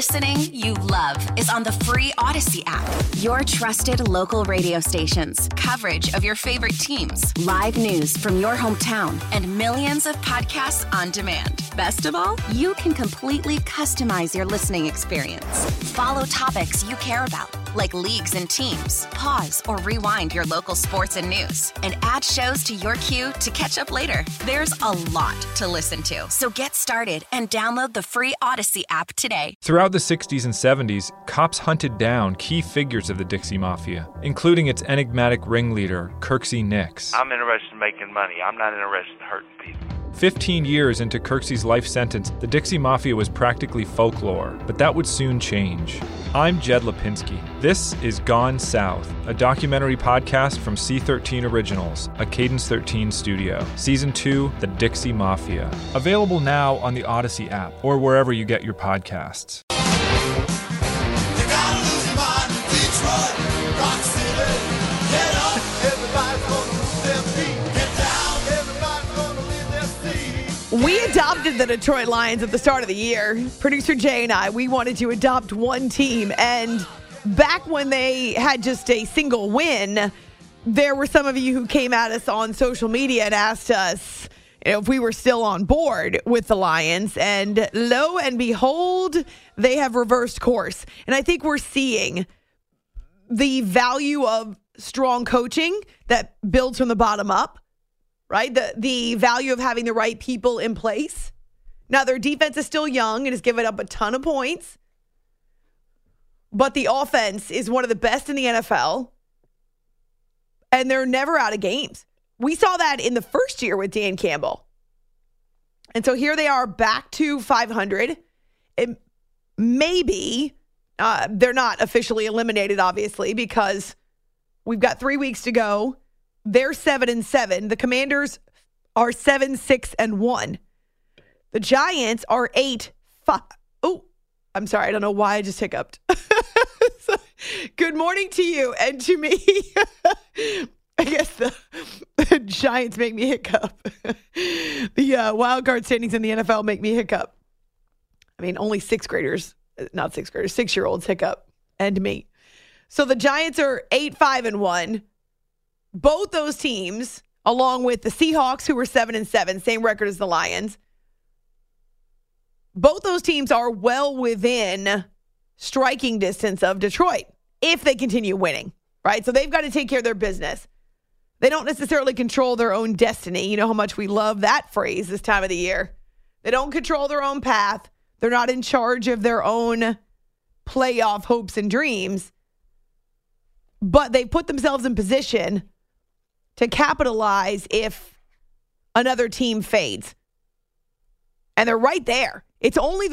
Listening you love is on the free Odyssey app. Your trusted local radio stations, coverage of your favorite teams, live news from your hometown, and millions of podcasts on demand. Best of all, you can completely customize your listening experience. Follow topics you care about, like leagues and teams. Pause or rewind your local sports and news, and add shows to your queue to catch up later. There's a lot to listen to, so get started and download the free Odyssey app today. Throughout the 60s and 70s, cops hunted down key figures of the Dixie Mafia, including its enigmatic ringleader, Kirksey Nix. I'm interested in making money. I'm not interested in hurting people. 15 years into Kirksey's life sentence, the Dixie Mafia was practically folklore, but that would soon change. I'm Jed Lipinski. This is Gone South, a documentary podcast from C13 Originals, a Cadence 13 studio. Season 2, The Dixie Mafia. Available now on the Odyssey app or wherever you get your podcasts. We adopted the Detroit Lions at the start of the year. Producer Jay and I, we wanted to adopt one team. And back when they had just a single win, there were some of you who came at us on social media and asked us if we were still on board with the Lions. And lo and behold, they have reversed course. And I think we're seeing the value of strong coaching that builds from the bottom up. Right? The value of having the right people in place. Now, their defense is still young and has given up a ton of points. But the offense is one of the best in the NFL. And they're never out of games. We saw that in the first year with Dan Campbell. And so here they are back to 500. And maybe they're not officially eliminated, obviously, because we've got 3 weeks to go. They're 7-7. The Commanders are 7-6-1. The Giants are 8-5. Oh, I'm sorry. I don't know why I just hiccuped. Good morning to you and to me. I guess the Giants make me hiccup. The wild card standings in the NFL make me hiccup. I mean, only 6-year-olds hiccup, and me. So the Giants are 8-5-1. Both those teams, along with the Seahawks, who were 7-7, same record as the Lions, both those teams are well within striking distance of Detroit if they continue winning, right? So they've got to take care of their business. They don't necessarily control their own destiny. You know how much we love that phrase this time of the year. They don't control their own path. They're not in charge of their own playoff hopes and dreams. But they put themselves in position to capitalize if another team fades. And they're right there. It's only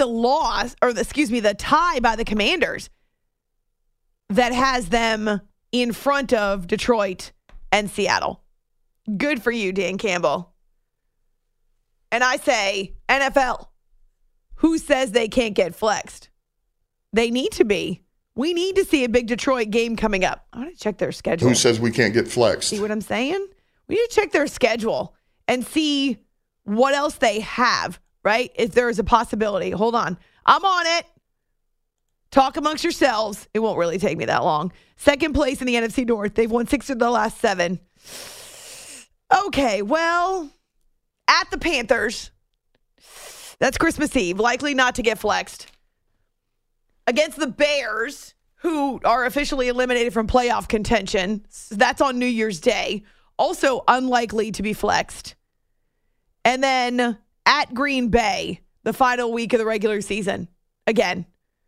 the tie by the Commanders that has them in front of Detroit and Seattle. Good for you, Dan Campbell. And I say, NFL, who says they can't get flexed? They need to be. We need to see a big Detroit game coming up. I want to check their schedule. Who says we can't get flexed? See what I'm saying? We need to check their schedule and see what else they have, right? If there is a possibility. Hold on. I'm on it. Talk amongst yourselves. It won't really take me that long. Second place in the NFC North. They've won 6 of the last 7. Okay, well, at the Panthers. That's Christmas Eve. Likely not to get flexed. Against the Bears, who are officially eliminated from playoff contention. That's on New Year's Day. Also unlikely to be flexed. And then at Green Bay, the final week of the regular season. Again,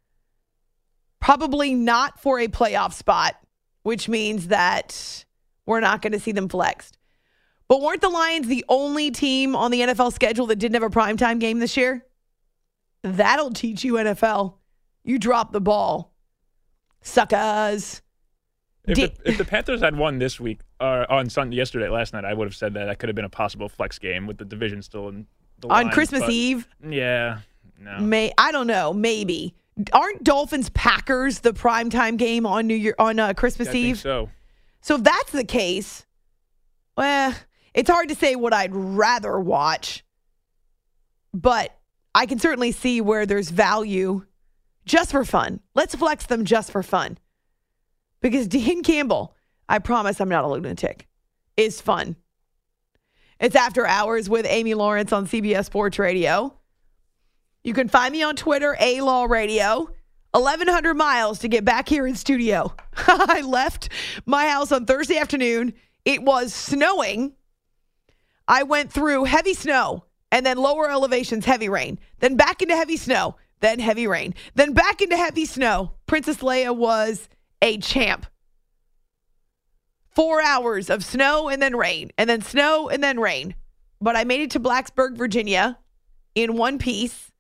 probably not for a playoff spot, which means that we're not going to see them flexed. But weren't the Lions the only team on the NFL schedule that didn't have a primetime game this year? That'll teach you, NFL. You dropped the ball. Suckers. If the Panthers had won this week, last night, I would have said that could have been a possible flex game with the division still in the line. On Christmas Eve? Yeah. No. I don't know. Maybe. Aren't Dolphins-Packers the primetime game on Christmas Eve? I think so. So if that's the case, well, it's hard to say what I'd rather watch. But I can certainly see where there's value just for fun. Let's flex them just for fun. Because Dan Campbell, I promise I'm not a lunatic, is fun. It's After Hours with Amy Lawrence on CBS Sports Radio. You can find me on Twitter, A-Law Radio. 1,100 miles to get back here in studio. I left my house on Thursday afternoon. It was snowing. I went through heavy snow and then lower elevations, heavy rain. Then back into heavy snow, then heavy rain. Then back into heavy snow. Princess Leia was a champ. 4 hours of snow and then rain, and then snow and then rain. But I made it to Blacksburg, Virginia in one piece.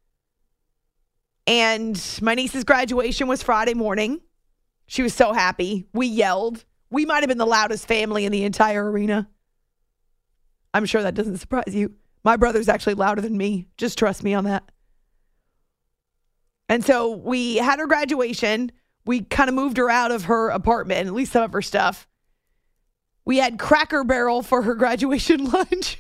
And my niece's graduation was Friday morning. She was so happy. We yelled. We might have been the loudest family in the entire arena. I'm sure that doesn't surprise you. My brother's actually louder than me. Just trust me on that. And so we had her graduation. We kind of moved her out of her apartment, at least some of her stuff. We had Cracker Barrel for her graduation lunch.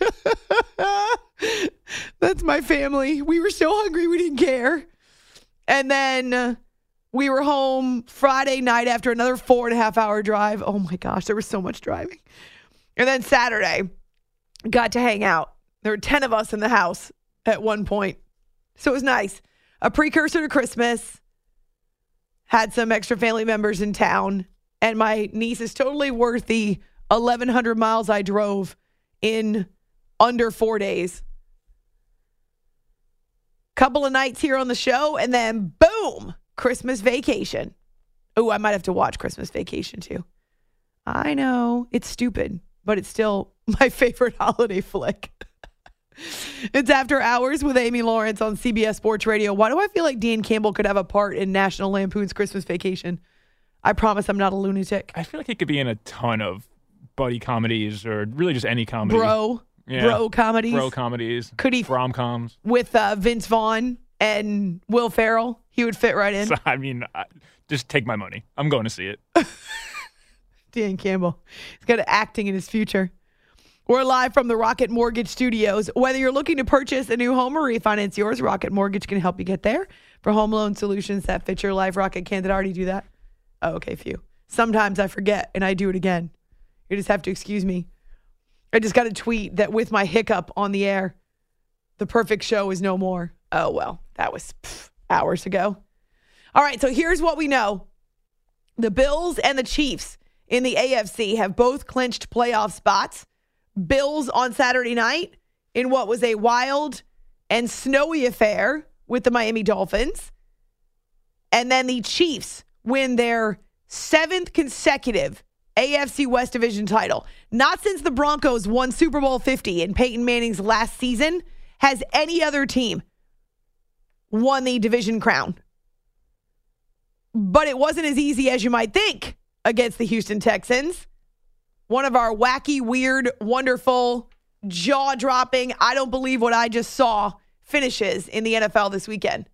That's my family. We were so hungry we didn't care. And then we were home Friday night after another 4.5-hour drive. Oh my gosh, there was so much driving. And then Saturday, got to hang out. There were 10 of us in the house at one point. So it was nice. A precursor to Christmas. Had some extra family members in town. And my niece is totally worth the 1,100 miles I drove in under 4 days. Couple of nights here on the show, and then boom, Christmas Vacation. Oh, I might have to watch Christmas Vacation too. I know, it's stupid, but it's still my favorite holiday flick. It's After Hours with Amy Lawrence on CBS Sports Radio. Why do I feel like Dan Campbell could have a part in National Lampoon's Christmas Vacation? I promise I'm not a lunatic. I feel like he could be in a ton of buddy comedies or really just any comedy. Bro comedies. Bro comedies. Could he rom-coms with Vince Vaughn and Will Ferrell? He would fit right in. So, I mean, just take my money. I'm going to see it. Dan Campbell. He's got acting in his future. We're live from the Rocket Mortgage Studios. Whether you're looking to purchase a new home or refinance yours, Rocket Mortgage can help you get there. For home loan solutions that fit your life, Rocket can't already do that. Oh, okay, phew. Sometimes I forget and I do it again. You just have to excuse me. I just got a tweet that with my hiccup on the air, the perfect show is no more. Oh, well, that was hours ago. All right, so here's what we know. The Bills and the Chiefs in the AFC have both clinched playoff spots. Bills on Saturday night in what was a wild and snowy affair with the Miami Dolphins. And then the Chiefs win their 7th consecutive AFC West Division title. Not since the Broncos won Super Bowl 50 in Peyton Manning's last season has any other team won the division crown. But it wasn't as easy as you might think against the Houston Texans. One of our wacky, weird, wonderful, jaw-dropping, I don't believe what I just saw finishes in the NFL this weekend.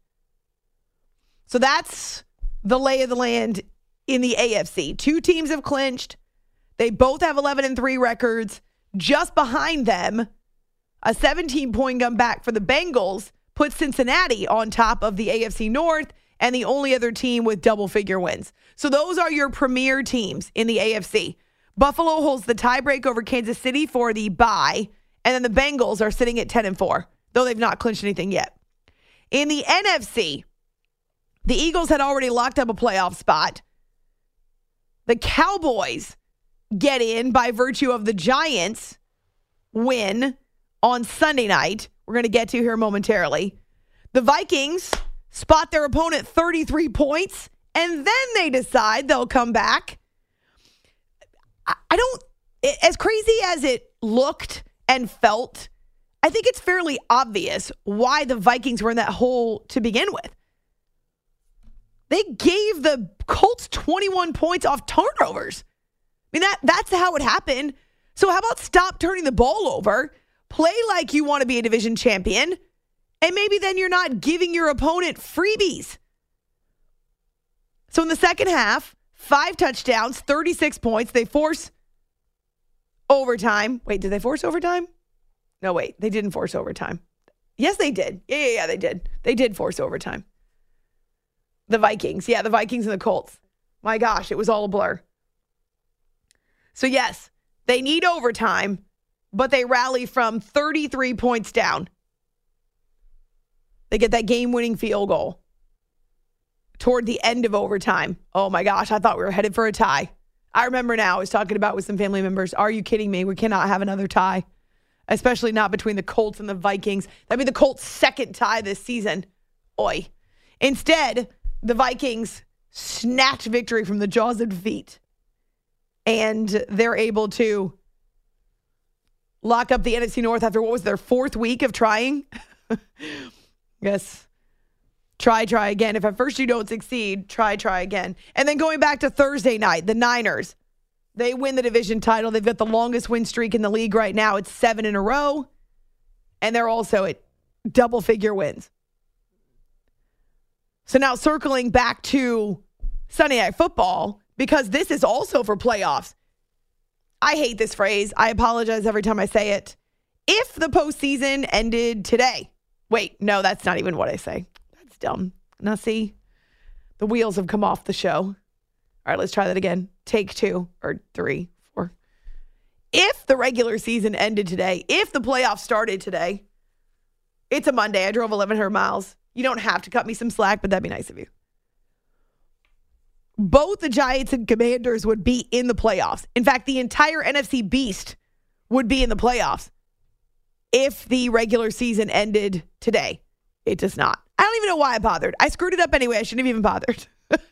So that's the lay of the land in the AFC. 2 teams have clinched. They both have 11-3 records. Just behind them, a 17-point comeback for the Bengals puts Cincinnati on top of the AFC North and the only other team with double-figure wins. So those are your premier teams in the AFC. Buffalo holds the tiebreak over Kansas City for the bye, and then the Bengals are sitting at 10-4, though they've not clinched anything yet. In the NFC, the Eagles had already locked up a playoff spot. The Cowboys get in by virtue of the Giants win on Sunday night. We're going to get to here momentarily. The Vikings spot their opponent 33 points, and then they decide they'll come back. As crazy as it looked and felt, I think it's fairly obvious why the Vikings were in that hole to begin with. They gave the Colts 21 points off turnovers. I mean, that's how it happened. So how about stop turning the ball over, play like you want to be a division champion, and maybe then you're not giving your opponent freebies. So in the second half, 5 touchdowns, 36 points. They force overtime. Wait, did they force overtime? No, wait, they didn't force overtime. Yes, they did. Yeah, they did. They did force overtime. The Vikings. Yeah, the Vikings and the Colts. My gosh, it was all a blur. So yes, they need overtime, but they rally from 33 points down. They get that game-winning field goal toward the end of overtime. Oh my gosh, I thought we were headed for a tie. I remember now, I was talking about with some family members, are you kidding me? We cannot have another tie, especially not between the Colts and the Vikings. That'd be the Colts' second tie this season. Oi. Instead, the Vikings snatch victory from the jaws of defeat, and they're able to lock up the NFC North after what was their fourth week of trying. Yes. Try again. If at first you don't succeed, try again. And then going back to Thursday night, the Niners, they win the division title. They've got the longest win streak in the league right now. It's 7 in a row. And they're also at double-figure wins. So now circling back to Sunday Night Football, because this is also for playoffs. I hate this phrase. I apologize every time I say it. If the postseason ended today. Wait, no, that's not even what I say. That's dumb. Now see, the wheels have come off the show. All right, let's try that again. Take 2 or 3, 4. If the regular season ended today, if the playoffs started today, it's a Monday. I drove 1,100 miles. You don't have to cut me some slack, but that'd be nice of you. Both the Giants and Commanders would be in the playoffs. In fact, the entire NFC Beast would be in the playoffs if the regular season ended today. It does not. I don't even know why I bothered. I screwed it up anyway. I shouldn't have even bothered.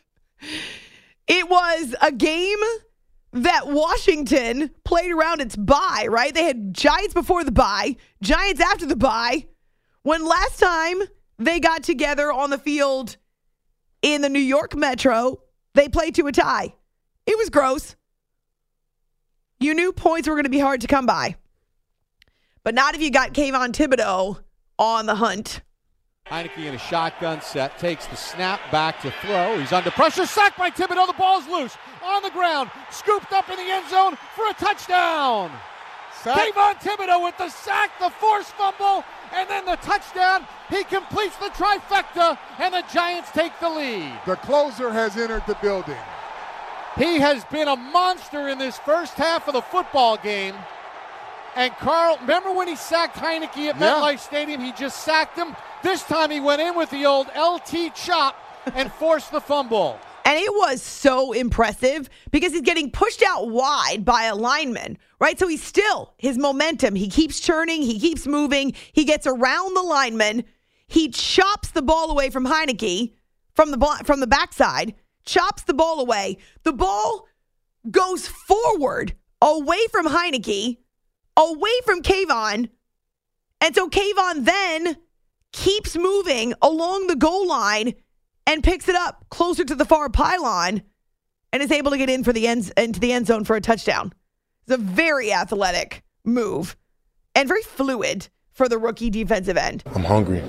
It was a game that Washington played around its bye, right? They had Giants before the bye, Giants after the bye. When last time they got together on the field in the New York Metro, they played to a tie. It was gross. You knew points were going to be hard to come by. But not if you got Kayvon Thibodeau on the hunt. Heinicke in a shotgun set, takes the snap back to throw. He's under pressure, sacked by Thibodeau. The ball's loose, on the ground, scooped up in the end zone for a touchdown. Kayvon Thibodeau with the sack, the forced fumble, and then the touchdown. He completes the trifecta, and the Giants take the lead. The closer has entered the building. He has been a monster in this first half of the football game. And Carl, remember when he sacked Heinicke at MetLife Stadium? He just sacked him. This time he went in with the old LT chop and forced the fumble. And it was so impressive because he's getting pushed out wide by a lineman, right? So his momentum, he keeps churning, he keeps moving, he gets around the lineman, he chops the ball away from Heinicke from the backside, chops the ball away. The ball goes forward away from Heinicke, away from Kayvon, and so Kayvon then keeps moving along the goal line and picks it up closer to the far pylon and is able to get into the end zone for a touchdown. It's a very athletic move and very fluid for the rookie defensive end. I'm hungry.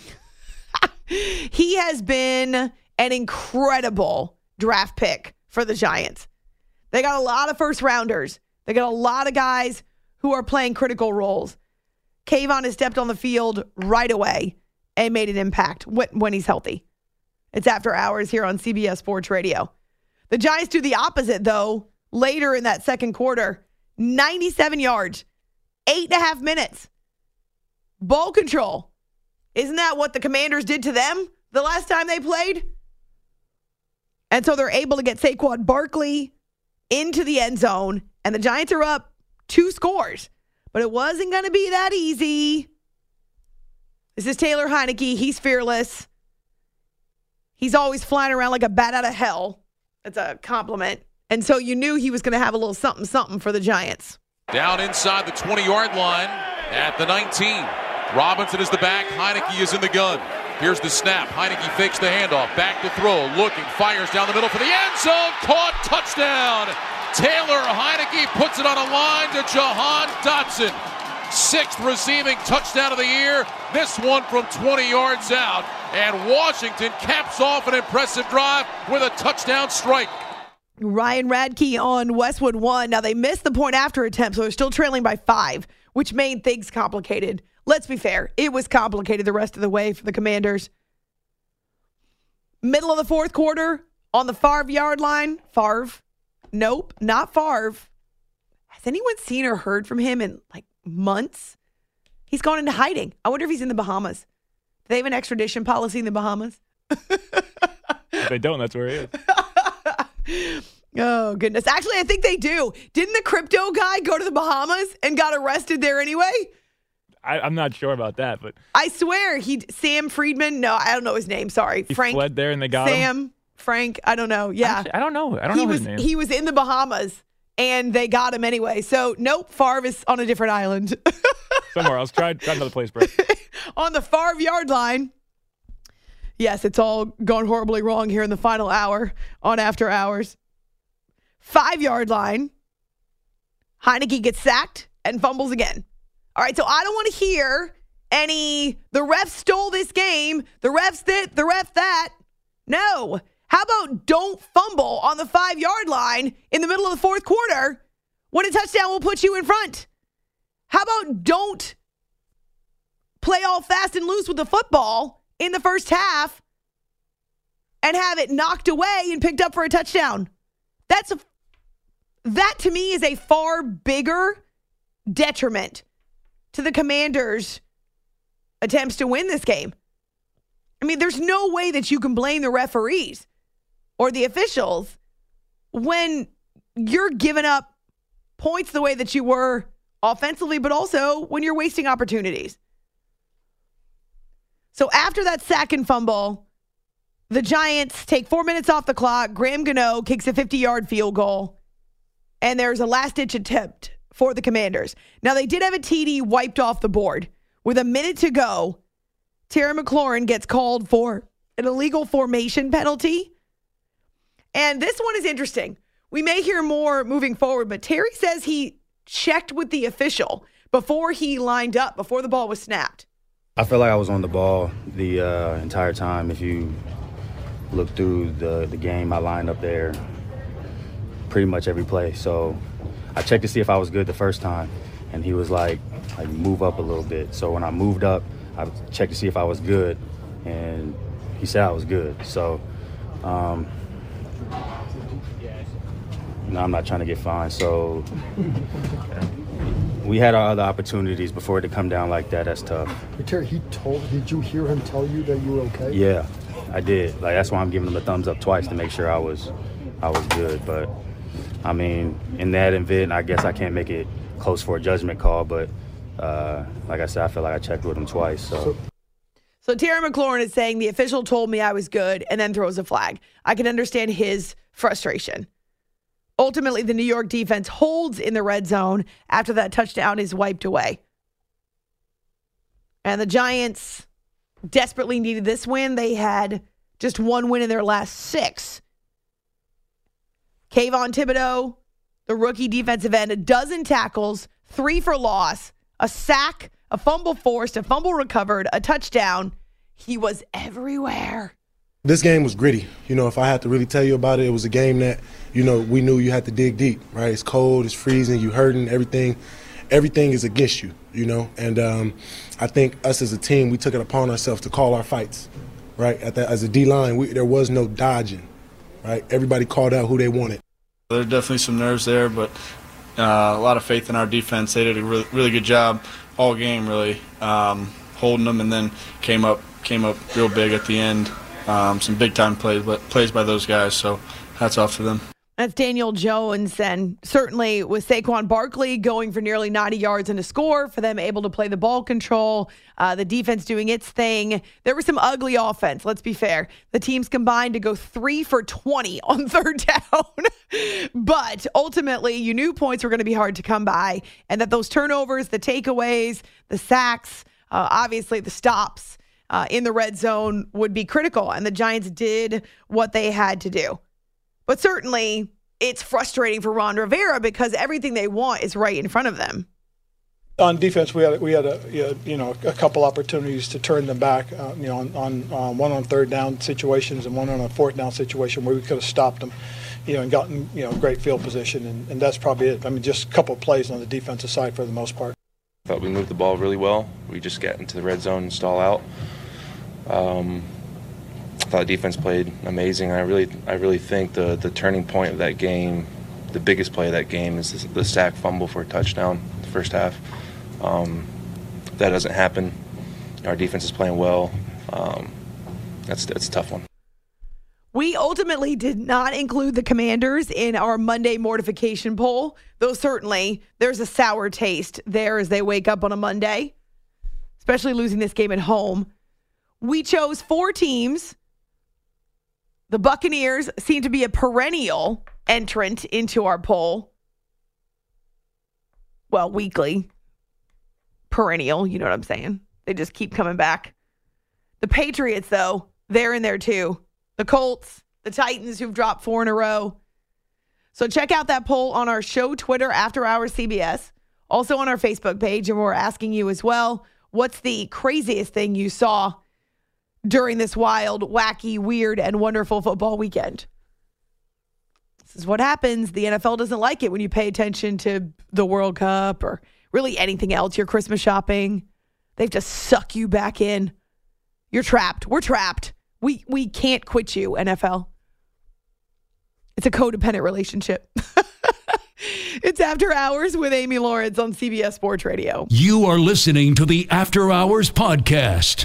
He has been an incredible draft pick for the Giants. They got a lot of first rounders. They got a lot of guys who are playing critical roles. Kayvon has stepped on the field right away and made an impact when he's healthy. It's After Hours here on CBS Sports Radio. The Giants do the opposite, though, later in that second quarter. 97 yards, 8.5 minutes. Ball control. Isn't that what the Commanders did to them the last time they played? And so they're able to get Saquon Barkley into the end zone, and the Giants are up 2 scores. But it wasn't going to be that easy. This is Taylor Heinicke. He's fearless. He's always flying around like a bat out of hell. That's a compliment. And so you knew he was going to have a little something for the Giants. Down inside the 20-yard line at the 19. Robinson is the back. Heinicke is in the gun. Here's the snap. Heinicke fakes the handoff. Back to throw. Looking. Fires down the middle for the end zone. Caught. Touchdown. Taylor Heinicke puts it on a line to Jahan Dotson. 6th receiving touchdown of the year. This one from 20 yards out. And Washington caps off an impressive drive with a touchdown strike. Ryan Radke on Westwood 1. Now, they missed the point after attempt, so they're still trailing by 5, which made things complicated. Let's be fair. It was complicated the rest of the way for the Commanders. Middle of the fourth quarter on the Favre yard line. Favre. Nope, not Favre. Has anyone seen or heard from him in like months? He's gone into hiding. I wonder if he's in the Bahamas. Do they have an extradition policy in the Bahamas? If they don't, that's where he is. Oh, goodness. Actually, I think they do. Didn't the crypto guy go to the Bahamas and got arrested there anyway? I'm not sure about that, but I swear Sam Friedman. No, I don't know his name. Sorry. he Frank. fled there and they got him. Frank. I don't know. Yeah. Actually, I don't know. I don't know his name. He was in the Bahamas and they got him anyway. So, nope. Favre is on a different island. Somewhere else. Try another place, bro. On the Favre yard line. Yes, it's all gone horribly wrong here in the final hour on After Hours. 5 yard line. Heineke gets sacked and fumbles again. All right, so I don't want to hear the refs stole this game, the refs this, the ref that. No. How about don't fumble on the 5 yard line in the middle of the fourth quarter when a touchdown will put you in front? How about don't play all fast and loose with the football in the first half and have it knocked away and picked up for a touchdown? That to me is a far bigger detriment to the Commanders' attempts to win this game. I mean, there's no way that you can blame the referees or the officials when you're giving up points the way that you were offensively, but also when you're wasting opportunities. So after that sack and fumble, the Giants take 4 minutes off the clock. Graham Gano kicks a 50-yard field goal, and there's a last-ditch attempt for the Commanders. Now, they did have a TD wiped off the board. With a minute to go, Terry McLaurin gets called for an illegal formation penalty. And this one is interesting. We may hear more moving forward, but Terry says he checked with the official before he lined up, before the ball was snapped. I feel like I was on the ball the entire time. If you look through the game, I lined up there pretty much every play. So I checked to see if I was good the first time, and he was like move up a little bit. So when I moved up, I checked to see if I was good, and he said I was good. So, I'm not trying to get fined. So we had our other opportunities before it to come down like that. That's tough. Terry, did you hear him tell you that you were okay? Yeah, I did. Like, that's why I'm giving him a thumbs up twice to make sure I was good. But I mean, in that event, I guess I can't make it close for a judgment call. But like I said, I feel like I checked with him twice. So Terry McLaurin is saying the official told me I was good and then throws a flag. I can understand his frustration. Ultimately, the New York defense holds in the red zone after that touchdown is wiped away. And the Giants desperately needed this win. They had just one win in their last 6. Kayvon Thibodeau, the rookie defensive end, 12 tackles, 3 for loss, a sack, a fumble forced, a fumble recovered, a touchdown. He was everywhere. This game was gritty. If I had to really tell you about it, it was a game that, we knew you had to dig deep, right? It's cold, it's freezing, you hurting, everything is against you, And I think us as a team, we took it upon ourselves to call our fights, right? As a D-line, there was no dodging, right? Everybody called out who they wanted. There's definitely some nerves there, but a lot of faith in our defense. They did a really good job all game, really, holding them, and then came up real big at the end. Some big-time plays by those guys, so hats off to them. That's Daniel Jones, and certainly with Saquon Barkley going for nearly 90 yards and a score, for them able to play the ball control, the defense doing its thing. There was some ugly offense, let's be fair. The teams combined to go 3 for 20 on third down. But ultimately, you knew points were going to be hard to come by, and that those turnovers, the takeaways, the sacks, obviously the stops in the red zone would be critical, and the Giants did what they had to do. But certainly, it's frustrating for Ron Rivera because everything they want is right in front of them. On defense, we had a couple opportunities to turn them back. On one on third down situations and one on a fourth down situation where we could have stopped them, and gotten great field position, and that's probably it. I mean, just a couple of plays on the defensive side for the most part. I thought we moved the ball really well. We just get into the red zone and stall out. thought defense played amazing. I really think the turning point of that game, the biggest play of that game, is the sack fumble for a touchdown in the first half. That doesn't happen. Our defense is playing well. That's a tough one. We ultimately did not include the Commanders in our Monday mortification poll, though certainly there's a sour taste there as they wake up on a Monday, especially losing this game at home. We chose 4 teams. The Buccaneers seem to be a perennial entrant into our poll. Well, weekly. Perennial, you know what I'm saying? They just keep coming back. The Patriots, though, they're in there too. The Colts, the Titans, who've dropped 4 in a row. So check out that poll on our show Twitter, After Hours CBS. Also on our Facebook page, and we're asking you as well, what's the craziest thing you saw during this wild, wacky, weird, and wonderful football weekend? This is what happens. The NFL doesn't like it when you pay attention to the World Cup or really anything else, your Christmas shopping. They just suck you back in. You're trapped. We're trapped. We can't quit you, NFL. It's a codependent relationship. It's After Hours with Amy Lawrence on CBS Sports Radio. You are listening to the After Hours podcast.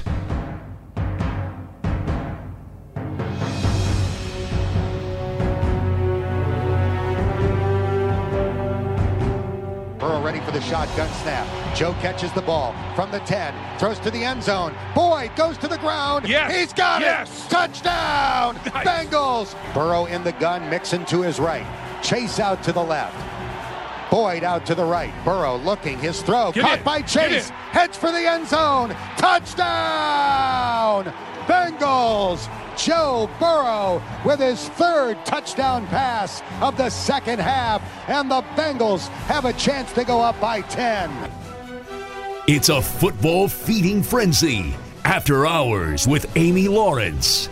Burrow ready for the shotgun snap. Joe catches the ball from the 10, throws to the end zone. Boyd goes to the ground. Yes. He's got it. Touchdown, Nice. Bengals. Burrow in the gun, Mixon to his right. Chase out to the left. Boyd out to the right. Burrow looking, his throw caught by Chase. Heads for the end zone. Touchdown, Bengals. Joe Burrow with his 3rd touchdown pass of the second half, and the Bengals have a chance to go up by 10. It's a football feeding frenzy. After Hours with Amy Lawrence.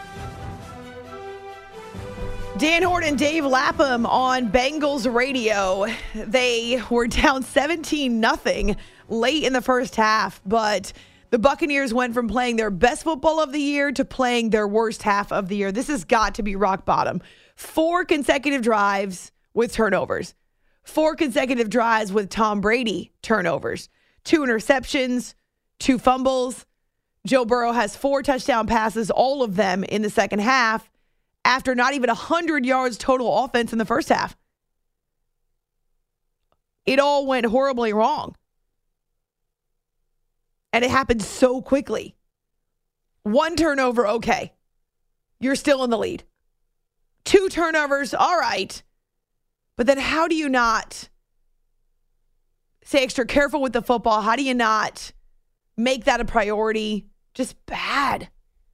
Dan Horton and Dave Lapham on Bengals radio. They were down 17-0 late in the first half, but the Buccaneers went from playing their best football of the year to playing their worst half of the year. This has got to be rock bottom. 4 consecutive drives with turnovers. 4 consecutive drives with Tom Brady turnovers. 2 interceptions, 2 fumbles. Joe Burrow has 4 touchdown passes, all of them in the second half, after not even 100 yards total offense in the first half. It all went horribly wrong. And it happened so quickly. 1 turnover, okay. You're still in the lead. 2 turnovers, all right. But then how do you not stay extra careful with the football? How do you not make that a priority? Just bad.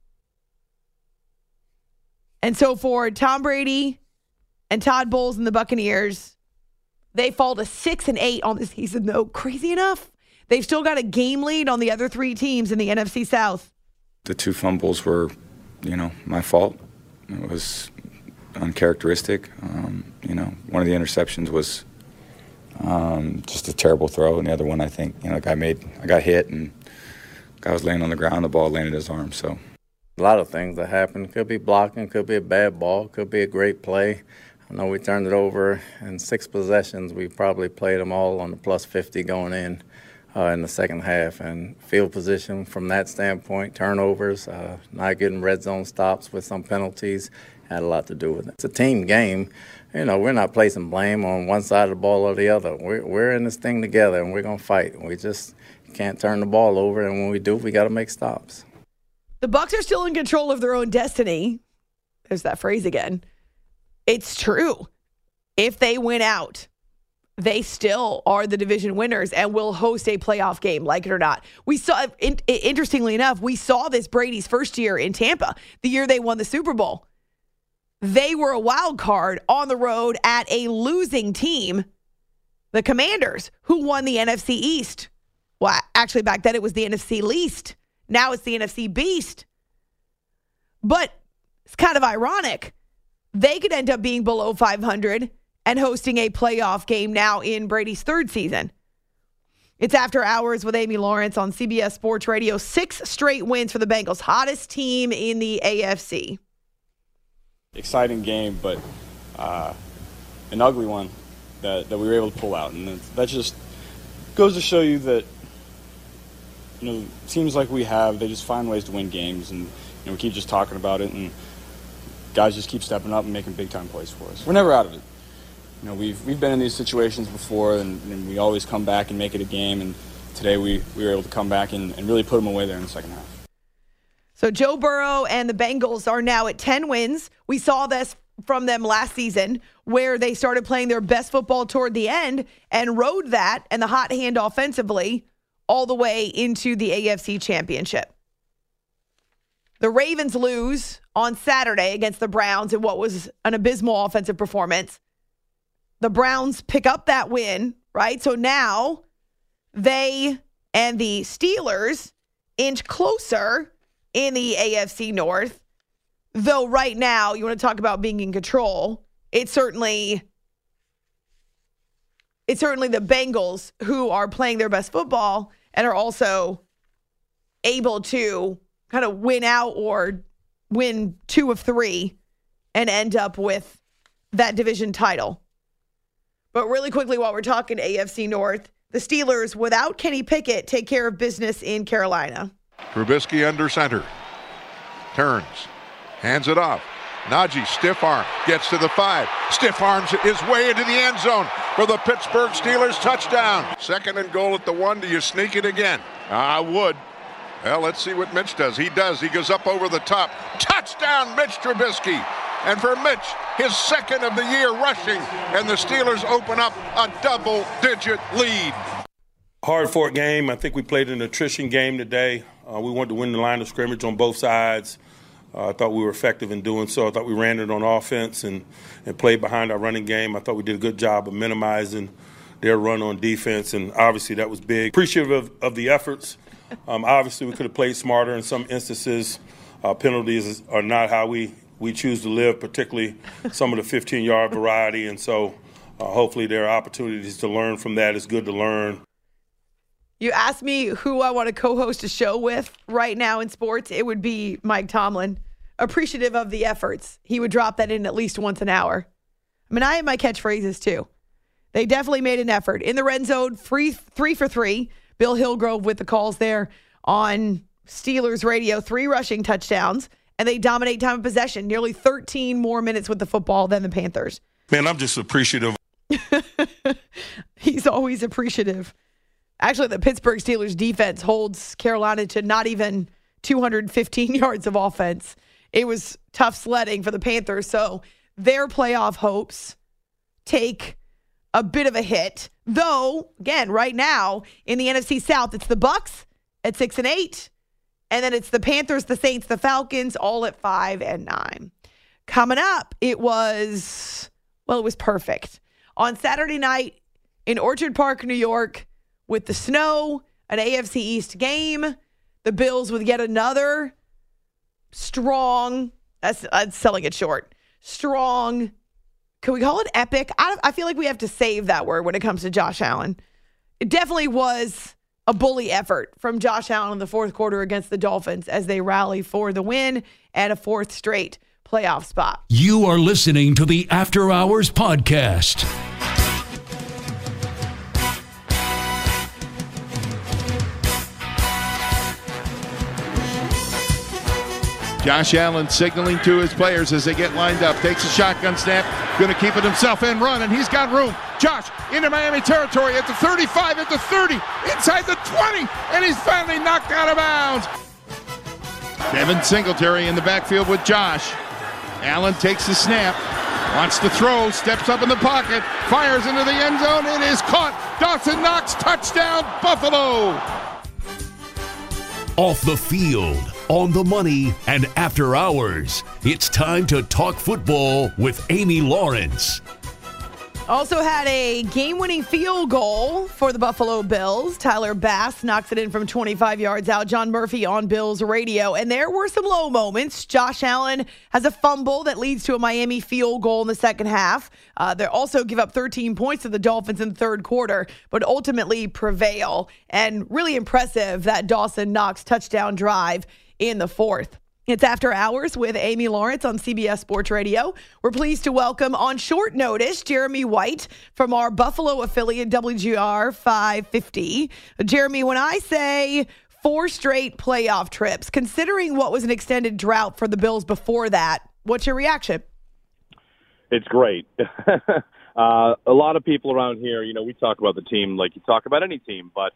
And so for Tom Brady and Todd Bowles and the Buccaneers, they fall to 6-8 on the season, though. Crazy enough. They've still got a game lead on the other 3 teams in the NFC South. The 2 fumbles were, my fault. It was uncharacteristic. One of the interceptions was just a terrible throw, and the other one, I think, I got hit, and the guy was laying on the ground. The ball landed in his arm. So a lot of things that happen. Could be blocking, could be a bad ball, could be a great play. I know we turned it over in 6 possessions. We probably played them all on the plus 50 going in the second half. And field position from that standpoint, turnovers, not getting red zone stops with some penalties had a lot to do with it. It's a team game. We're not placing blame on one side of the ball or the other. We're in this thing together, and we're going to fight. We just can't turn the ball over, and when we do, we got to make stops. The Bucs are still in control of their own destiny. There's that phrase again. It's true. If they win out, they still are the division winners and will host a playoff game, like it or not. We saw, interestingly enough, we saw this Brady's first year in Tampa, the year they won the Super Bowl. They were a wild card on the road at a losing team, the Commanders, who won the NFC East. Well, actually, back then it was the NFC Least. Now it's the NFC Beast. But it's kind of ironic. They could end up being below 500 and hosting a playoff game now in Brady's 3rd season. It's After Hours with Amy Lawrence on CBS Sports Radio. 6 straight wins for the Bengals, hottest team in the AFC. Exciting game, but an ugly one that we were able to pull out. And that just goes to show you that, teams like we have, they just find ways to win games. And we keep just talking about it, and guys just keep stepping up and making big-time plays for us. We're never out of it. We've been in these situations before, and we always come back and make it a game. And today we were able to come back and really put them away there in the second half. So Joe Burrow and the Bengals are now at 10 wins. We saw this from them last season, where they started playing their best football toward the end and rode that and the hot hand offensively all the way into the AFC Championship. The Ravens lose on Saturday against the Browns in what was an abysmal offensive performance. The Browns pick up that win, right? So now they and the Steelers inch closer in the AFC North. Though right now, you want to talk about being in control, it's certainly the Bengals who are playing their best football and are also able to kind of win out or win 2 of 3 and end up with that division title. But really quickly, while we're talking AFC North, the Steelers, without Kenny Pickett, take care of business in Carolina. Trubisky under center. Turns. Hands it off. Najee, stiff arm. Gets to the 5. Stiff arms his way into the end zone for the Pittsburgh Steelers touchdown. 2nd and goal at the 1. Do you sneak it again? I would. Well, let's see what Mitch does. He does. He goes up over the top. Touchdown, Mitch Trubisky. And for Mitch, his 2nd of the year rushing, and the Steelers open up a double-digit lead. Hard-fought game. I think we played an attrition game today. We wanted to win the line of scrimmage on both sides. I thought we were effective in doing so. I thought we ran it on offense and played behind our running game. I thought we did a good job of minimizing their run on defense, and obviously that was big. Appreciative of the efforts. Obviously, we could have played smarter in some instances. Penalties are not how we choose to live, particularly some of the 15-yard variety. And so hopefully there are opportunities to learn from that. It's good to learn. You asked me who I want to co-host a show with right now in sports. It would be Mike Tomlin. Appreciative of the efforts. He would drop that in at least once an hour. I mean, I have my catchphrases too. They definitely made an effort. In the red zone, 3 for 3. Bill Hillgrove with the calls there on Steelers radio. 3 rushing touchdowns. And they dominate time of possession, nearly 13 more minutes with the football than the Panthers. Man, I'm just appreciative. He's always appreciative. Actually, the Pittsburgh Steelers defense holds Carolina to not even 215 yards of offense. It was tough sledding for the Panthers, so their playoff hopes take a bit of a hit. Though, again, right now in the NFC South, it's the Bucs at 6-8. And then it's the Panthers, the Saints, the Falcons, all at 5-9. Coming up, it was perfect. On Saturday night in Orchard Park, New York, with the snow, an AFC East game, the Bills with yet another strong, that's selling it short, strong, can we call it epic? I feel like we have to save that word when it comes to Josh Allen. It definitely was a bully effort from Josh Allen in the fourth quarter against the Dolphins as they rally for the win and a 4th straight playoff spot. You are listening to the After Hours Podcast. Josh Allen signaling to his players as they get lined up. Takes a shotgun snap. Going to keep it himself and run, and he's got room. Josh into Miami territory at the 35, at the 30, inside the 20, and he's finally knocked out of bounds. Devin Singletary in the backfield with Josh. Allen takes the snap, wants to throw, steps up in the pocket, fires into the end zone. It is caught. Dawson Knox, touchdown, Buffalo. Off the field, on the money, and after hours, it's time to talk football with Amy Lawrence. Also had a game-winning field goal for the Buffalo Bills. Tyler Bass knocks it in from 25 yards out. John Murphy on Bills radio. And there were some low moments. Josh Allen has a fumble that leads to a Miami field goal in the second half. They also give up 13 points to the Dolphins in the third quarter, but ultimately prevail. And really impressive that Dawson Knox touchdown drive in the fourth. It's After Hours with Amy Lawrence on CBS Sports Radio. We're pleased to welcome on short notice Jeremy White from our Buffalo affiliate WGR 550. Jeremy, when I say 4 straight playoff trips, considering what was an extended drought for the Bills before that, what's your reaction? It's great. A lot of people around here, we talk about the team like you talk about any team, but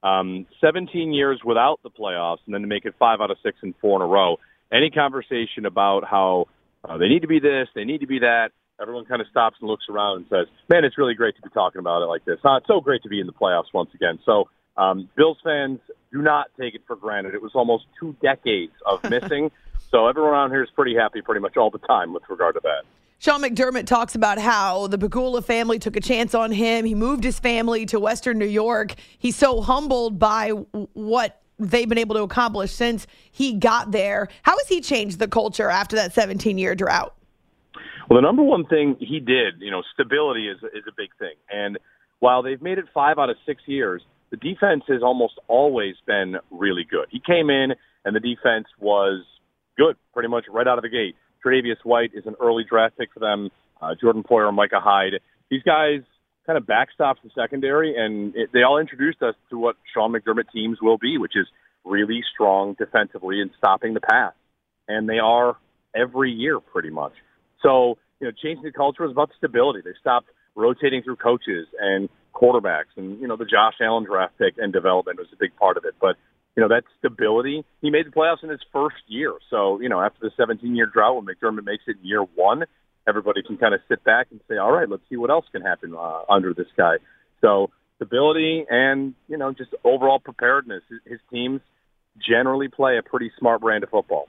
17 years without the playoffs and then to make it 5 out of 6 and 4 in a row. Any conversation about how they need to be this, they need to be that, everyone kind of stops and looks around and says, man, it's really great to be talking about it like this. It's so great to be in the playoffs once again. So Bills fans, do not take it for granted. It was almost 2 decades of missing. So everyone around here is pretty happy pretty much all the time with regard to that. Sean McDermott talks about how the Pegula family took a chance on him. He moved his family to Western New York. He's so humbled by what they've been able to accomplish since he got there. How has he changed the culture after that 17-year drought? Well, the number one thing he did, stability is a big thing. And while they've made it 5 out of 6 years, the defense has almost always been really good. He came in and the defense was good pretty much right out of the gate. Tre'Davious White is an early draft pick for them. Jordan Poyer and Micah Hyde. These guys kind of backstops the secondary, and they all introduced us to what Sean McDermott teams will be, which is really strong defensively and stopping the pass. And they are every year pretty much. So, changing the culture is about stability. They stopped rotating through coaches and quarterbacks, and, the Josh Allen draft pick and development was a big part of it. But, that stability, he made the playoffs in his first year. So, after the 17-year drought, when McDermott makes it in year 1, everybody can kind of sit back and say, all right, let's see what else can happen under this guy. So stability and, just overall preparedness. His teams generally play a pretty smart brand of football.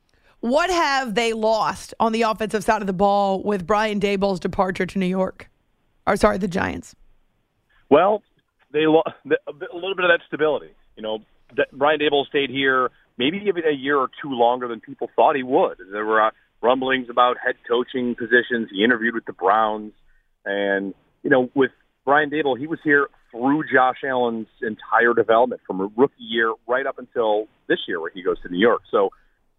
What have they lost on the offensive side of the ball with Brian Daboll's departure to New York? The Giants. Well, they lost a little bit of that stability. Brian Daboll stayed here maybe even a year or 2 longer than people thought he would. There were rumblings about head coaching positions. He interviewed with the Browns. And, with Brian Daboll, he was here through Josh Allen's entire development from a rookie year right up until this year where he goes to New York. So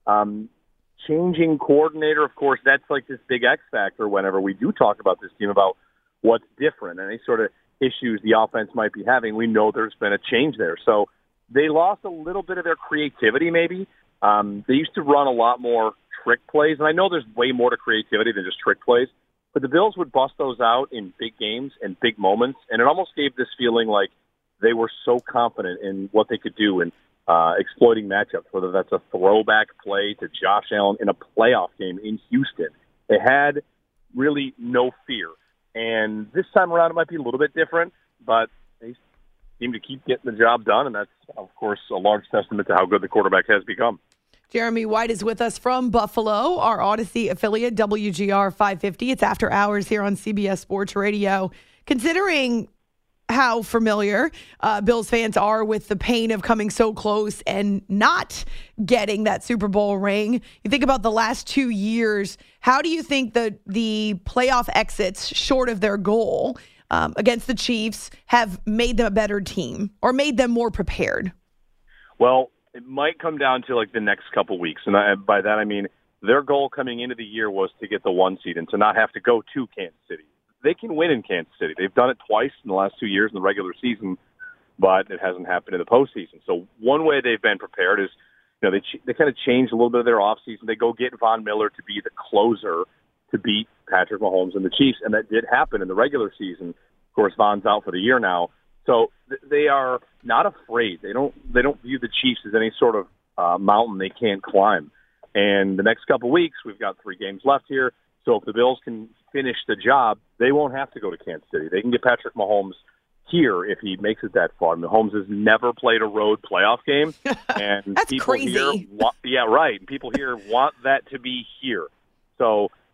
changing coordinator, of course, that's like this big X factor whenever we do talk about this team about what's different and any sort of issues the offense might be having. We know there's been a change there. So they lost a little bit of their creativity maybe. They used to run a lot more trick plays, and I know there's way more to creativity than just trick plays, but the Bills would bust those out in big games and big moments, and it almost gave this feeling like they were so confident in what they could do in exploiting matchups, whether that's a throwback play to Josh Allen in a playoff game in Houston. They had really no fear, and this time around it might be a little bit different, but they seem to keep getting the job done, and that's, of course, a large testament to how good the quarterback has become. Jeremy White is with us from Buffalo, our Odyssey affiliate, WGR 550. It's After Hours here on CBS Sports Radio. Considering how familiar Bills fans are with the pain of coming so close and not getting that Super Bowl ring, you think about the last 2 years, how do you think that the playoff exits short of their goal against the Chiefs have made them a better team or made them more prepared? Well, it might come down to the next couple weeks. And by that, I mean their goal coming into the year was to get the 1 seed and to not have to go to Kansas City. They can win in Kansas City. They've done it twice in the last 2 years in the regular season, but it hasn't happened in the postseason. So one way they've been prepared is, they kind of changed a little bit of their offseason. They go get Von Miller to be the closer to beat Patrick Mahomes and the Chiefs, and that did happen in the regular season. Of course, Von's out for the year now. So they are not afraid. They don't view the Chiefs as any sort of mountain they can't climb. And the next couple weeks, we've got 3 games left here. So if the Bills can finish the job, they won't have to go to Kansas City. They can get Patrick Mahomes here if he makes it that far. Mahomes has never played a road playoff game. And That's people crazy. Here right. People here want that to be here. So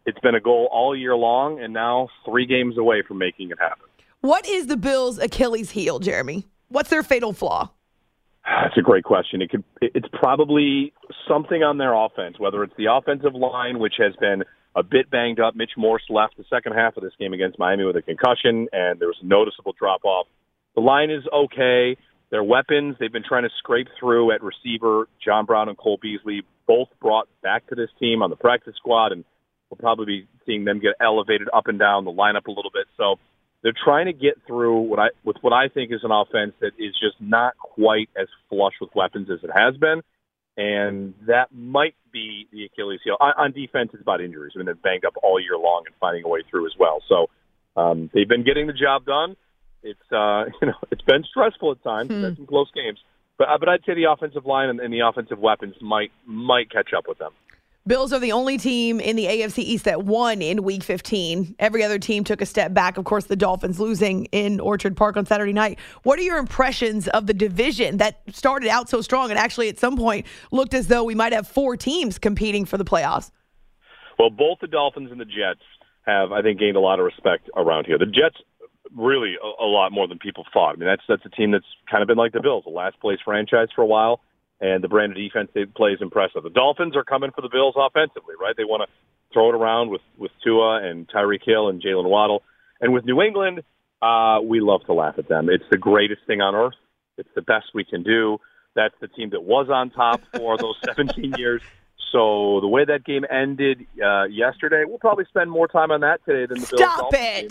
it's been a goal all year long, and now 3 games away from making it happen. What is the Bills' Achilles heel, Jeremy? What's their fatal flaw? That's a great question. It's probably something on their offense, whether it's the offensive line, which has been a bit banged up. Mitch Morse left the second half of this game against Miami with a concussion, and there was a noticeable drop-off. The line is okay. Their weapons, they've been trying to scrape through at receiver. John Brown and Cole Beasley both brought back to this team on the practice squad, and we'll probably be seeing them get elevated up and down the lineup a little bit. So they're trying to get through with what I think is an offense that is just not quite as flush with weapons as it has been, and that might be the Achilles heel. On defense, it's about injuries. I mean, they're banged up all year long and finding a way through as well. So they've been getting the job done. It's it's been stressful at times. We've had some close games, but I'd say the offensive line and the offensive weapons might catch up with them. Bills are the only team in the AFC East that won in Week 15. Every other team took a step back. Of course, the Dolphins losing in Orchard Park on Saturday night. What are your impressions of the division that started out so strong and actually at some point looked as though we might have 4 teams competing for the playoffs? Well, both the Dolphins and the Jets have, I think, gained a lot of respect around here. The Jets really a lot more than people thought. I mean, that's a team that's kind of been like the Bills, a last-place franchise for a while. And the brand of defense they play is impressive. The Dolphins are coming for the Bills offensively, right? They want to throw it around with Tua and Tyreek Hill and Jalen Waddle. And with New England, we love to laugh at them. It's the greatest thing on earth. It's the best we can do. That's the team that was on top for those 17 years. So the way that game ended yesterday, we'll probably spend more time on that today than the Bills. Stop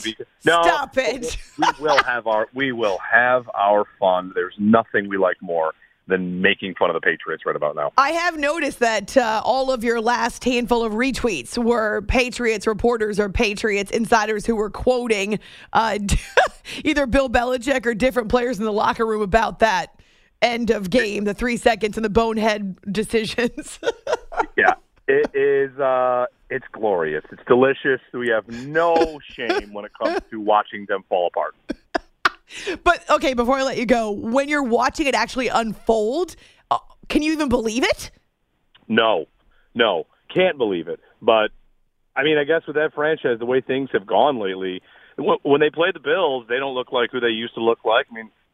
it! We will have our fun. There's nothing we like more than making fun of the Patriots right about now. I have noticed that all of your last handful of retweets were Patriots reporters or Patriots insiders who were quoting either Bill Belichick or different players in the locker room about that end of game, the 3 seconds and the bonehead decisions. Yeah, it is. It's glorious. It's delicious. We have no shame when it comes to watching them fall apart. But, okay, before I let you go, when you're watching it actually unfold, can you even believe it? No, can't believe it. But, I mean, I guess with that franchise, the way things have gone lately, when they play the Bills, they don't look like who they used to look like.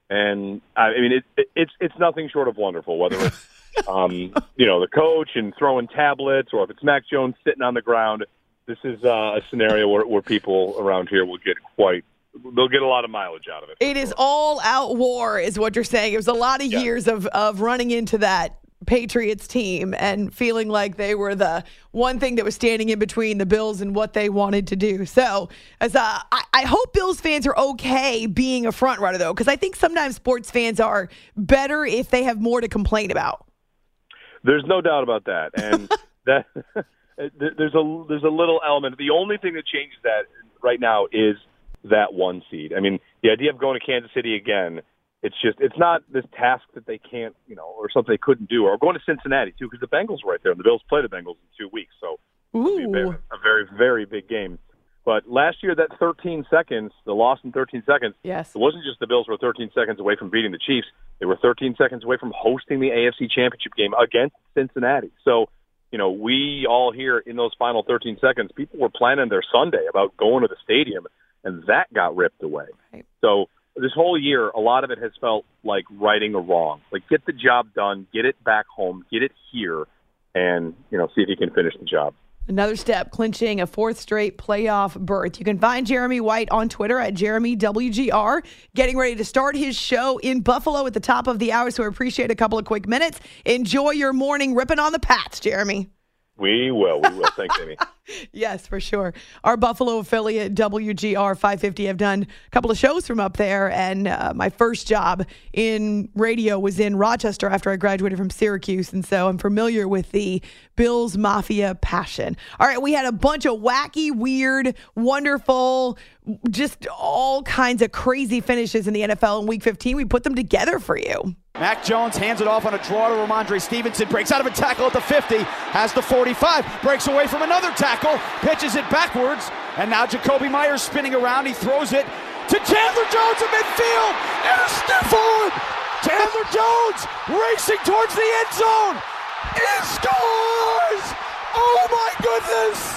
It's nothing short of wonderful, whether it's, the coach and throwing tablets or if it's Mac Jones sitting on the ground. This is a scenario where people around here will get they'll get a lot of mileage out of it. It is all-out war is what you're saying. It was a lot of years of running into that Patriots team and feeling like they were the one thing that was standing in between the Bills and what they wanted to do. So I hope Bills fans are okay being a front runner, though, because I think sometimes sports fans are better if they have more to complain about. There's no doubt about that. And that there's a little element. The only thing that changes that right now is that 1 seed. I mean, the idea of going to Kansas City again, it's not this task that they can't, or something they couldn't do, or going to Cincinnati too, because the Bengals are right there, and the Bills play the Bengals in 2 weeks, so it'll be a very, very big game. But last year, that 13 seconds, the loss in 13 seconds, yes, it wasn't just the Bills were 13 seconds away from beating the Chiefs. They were 13 seconds away from hosting the AFC Championship game against Cincinnati. So, we all here in those final 13 seconds, people were planning their Sunday about going to the stadium, and that got ripped away. Right. So this whole year, a lot of it has felt like righting a wrong. Like, get the job done, get it back home, get it here, and, see if you can finish the job. Another step, clinching a 4th straight playoff berth. You can find Jeremy White on Twitter at JeremyWGR, getting ready to start his show in Buffalo at the top of the hour, so I appreciate a couple of quick minutes. Enjoy your morning ripping on the Pats, Jeremy. We will. Thanks, Amy. Yes, for sure. Our Buffalo affiliate, WGR 550, I've done a couple of shows from up there, and my first job in radio was in Rochester after I graduated from Syracuse, and so I'm familiar with the Bills Mafia passion. All right, we had a bunch of wacky, weird, wonderful, just all kinds of crazy finishes in the NFL in Week 15. We put them together for you. Mac Jones hands it off on a draw to Ramondre Stevenson, breaks out of a tackle at the 50, has the 45, breaks away from another tackle, pitches it backwards, and now Jacoby Myers spinning around. He throws it to Chandler Jones in midfield, and a stiff arm. Chandler Jones racing towards the end zone. He scores! Oh my goodness!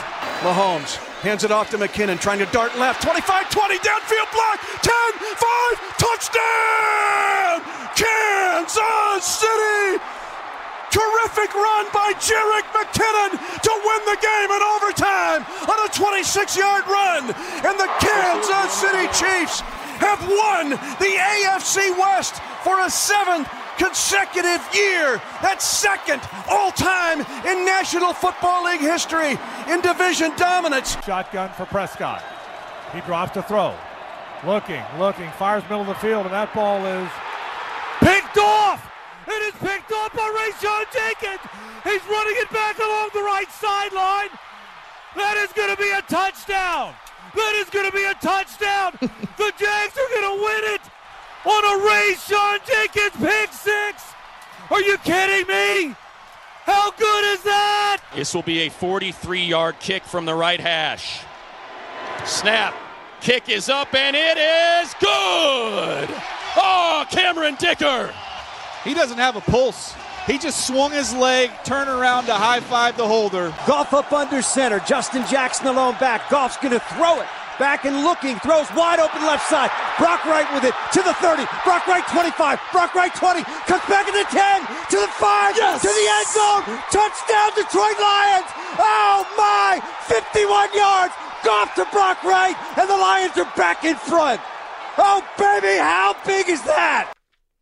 Mahomes hands it off to McKinnon, trying to dart left. 25-20, downfield block. 10-5, touchdown! Kansas City! Terrific run by Jerick McKinnon to win the game in overtime on a 26-yard run. And the Kansas City Chiefs have won the AFC West for a 7th consecutive year. That's second all-time in National Football League history in division dominance. Shotgun for Prescott. He drops to throw. Looking, fires middle of the field, and that ball is picked off! It is picked off by Rayshawn Jenkins! He's running it back along the right sideline! That is going to be a touchdown! That is going to be a touchdown! The Jags are going to win it! On a Rayshawn Jenkins pick six! Are you kidding me? How good is that? This will be a 43-yard kick from the right hash. Snap. Kick is up, and it is good! Oh, Cameron Dicker! He doesn't have a pulse. He just swung his leg, turned around to high-five the holder. Goff up under center. Justin Jackson alone back. Goff's going to throw it. Back and looking, throws wide open left side. Brock Wright with it to the 30. Brock Wright 25. Brock Wright 20. Cuts back at the 10. To the 5. Yes! To the end zone. Touchdown Detroit Lions. Oh my! 51 yards. Goff to Brock Wright. And the Lions are back in front. Oh baby, how big is that?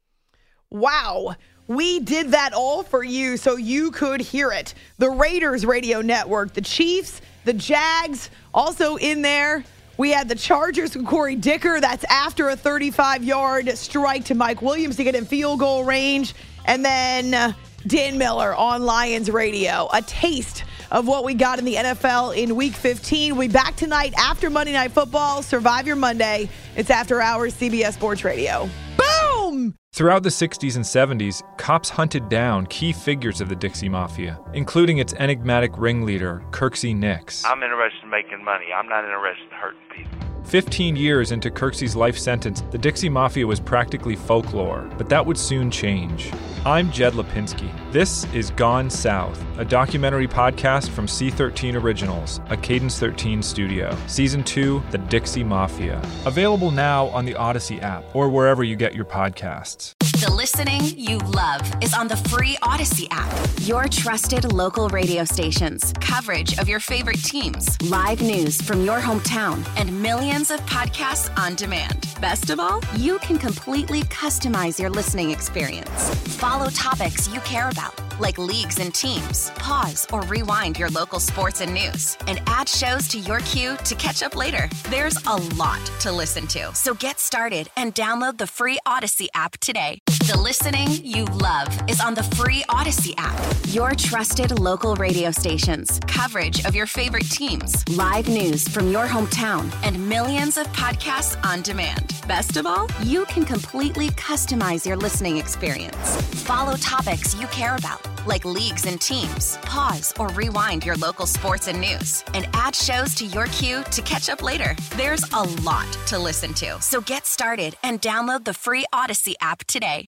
Wow. We did that all for you so you could hear it. The Raiders radio network, the Chiefs, the Jags, also in there. We had the Chargers from Corey Dicker. That's after a 35-yard strike to Mike Williams to get in field goal range. And then Dan Miller on Lions radio. A taste of what we got in the NFL in Week 15. We'll be back tonight after Monday Night Football. Survive your Monday. It's After Hours, CBS Sports Radio. Boom! Throughout the 60s and 70s, cops hunted down key figures of the Dixie Mafia, including its enigmatic ringleader, Kirksey Nix. I'm interested in making money. I'm not interested in hurting people. 15 years into Kirksey's life sentence, the Dixie Mafia was practically folklore, but that would soon change. I'm Jed Lipinski. This is Gone South, a documentary podcast from C13 Originals, a Cadence 13 studio. Season 2, The Dixie Mafia. Available now on the Odyssey app or wherever you get your podcasts. The listening you love is on the free Odyssey app. Your trusted local radio stations, coverage of your favorite teams, live news from your hometown, and millions of podcasts on demand. Best of all, you can completely customize your listening experience. Follow topics you care about, like leagues and teams. Pause or rewind your local sports and news, and add shows to your queue to catch up later. There's a lot to listen to, so get started and download the free Odyssey app today. The listening you love is on the free Odyssey app. Your trusted local radio stations, coverage of your favorite teams, live news from your hometown, and millions of podcasts on demand. Best of all, you can completely customize your listening experience. Follow topics you care about, like leagues and teams. Pause or rewind your local sports and news, and add shows to your queue to catch up later. There's a lot to listen to, so get started and download the free Odyssey app today.